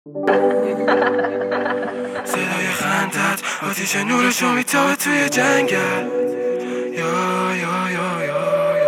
صدای خندت آتیش نورشو میتابه توی جنگل. یا یا یا یا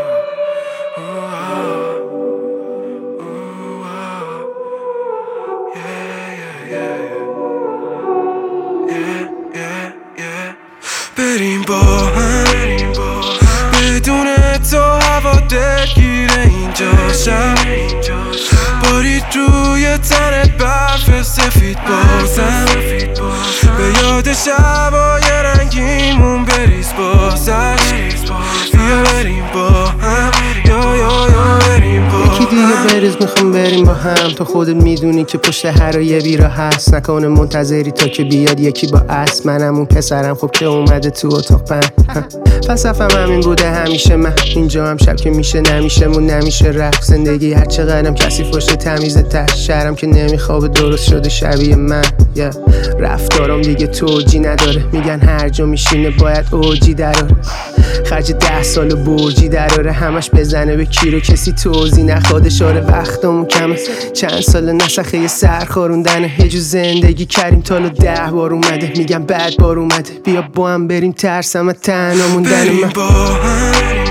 بریم با هم بدون تو هوا دلگیره اینجا شب. بارید روی تنت برف سفید بازم، به یاد شبای رنگیمون بریز بازش. بیا بریم با هم، یا یا یا بریم با هم. یکی دیگه بریز میخوام بریم با هم. تو خودت میدونی که پشت هر یه بیرا هست. نکنه منتظری تا که بیاد یکی با اسب. منم اون پسرم خب که اومده تو اتاق پن. فلسفم همین بوده همیشه. من اینجا هم شب که میشه نمیشه مون نمیشه رفت. زندگی هر چقدرم کسی پشت تمیزه تش. شهرم که نمیخوابه درست شده شبیه من. رفتارم دیگه توجی نداره. میگن هر جا میشینه باید اوجی دراره. خرج 10 سال برجی دراره. همش بزنه به کی رو کسی توضیح نخواد. اشاره وقتمون کمه. چند سال نسخه یه سر خوروندنه. یه جو زندگی کردیم تالو 10 بار اومده. میگم بعد بار اومده. بیا با هم بریم ترسم تنها موندن من. بریم با هم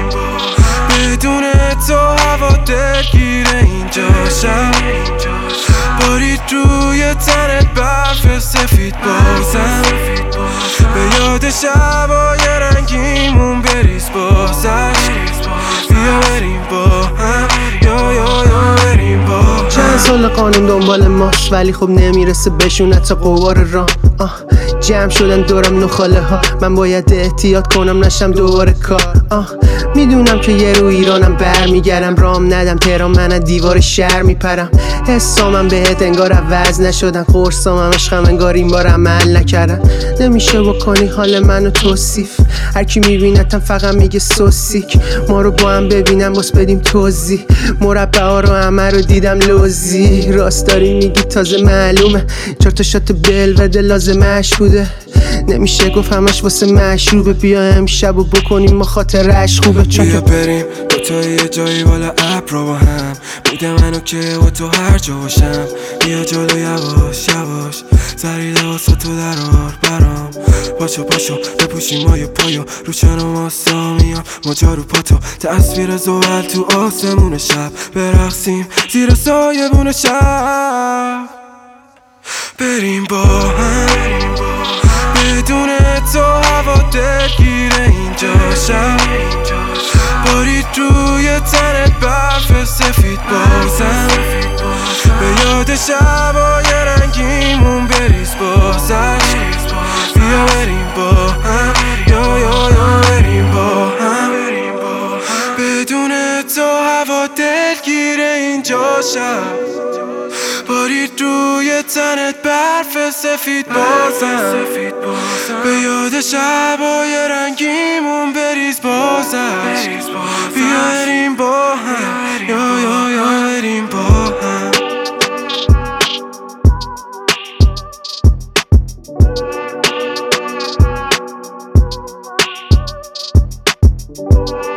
بدون تو هوا دلگیره اینجا شب. بارید روی تنت برف سفید بازم، به یاد شبای رنگیمون بریز بازش. بیا بریم با هم، یا یا یا بریم با هم. چند سال قانون دنبال ماست ولی خب نمیرسه بشونه تا قوار راه. جمع شدن دورم نخاله ها. من باید احتیاط کنم نشم دوباره کار. میدونم که یه رو ایرانم برمیگردم. رام ندم تهران من دیوار شهر میپرم. حسامم بهت انگار عوض نشدن. قرصام عشقم انگار این بار عمل نکردن. نمیشه بکنی حال منو توصیف. هر کی میبینتم فقط میگه سوسیک. ما رو با هم ببینم باس بدیم توضیح. مربع ها رو همه رو دیدم لوزی. راست داری میگی تازه معلومه. 4 تا شات بلوده لازم مشهوده. نمیشه گفت همش واسه مشروبه. بیا امشب و بکنیم ما خاطرش خوبه. بیا بریم دوتا یه جایی بالا ابرا با هم. میده منو که و تو هر جا باشم. بیا جلو یواش یواش سری لباسا تو درار برام. پاشو پاشو بپوشیم مایه پایو رو چنو ماستا میام. ماجا رو پاتو تصویر زوال تو آسمون شب. برقصیم زیر سایبون شب. بریم با هم بدون تو هوا دلگیره اینجا شب. بارید روی تنت برف سفید بازم، به یاد شبای رنگیمون بریز بازش. بیا بریم با هم، یا یا یا بریم با هم. بدون تو هوا دلگیره اینجا شب. بارید روی تنت برف سفید بازم، به یاد شبای رنگیمون بریز بازش. بیاریم با هم، یا یا یا بریم با هم.